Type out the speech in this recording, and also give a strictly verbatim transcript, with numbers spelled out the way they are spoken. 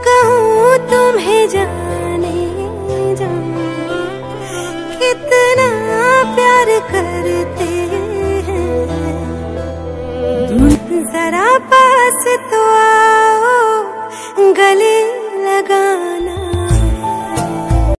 कहूँ तुम्हें जाने जा, कितना प्यार करते हैं। जरा पास तो आओ, गले लगाए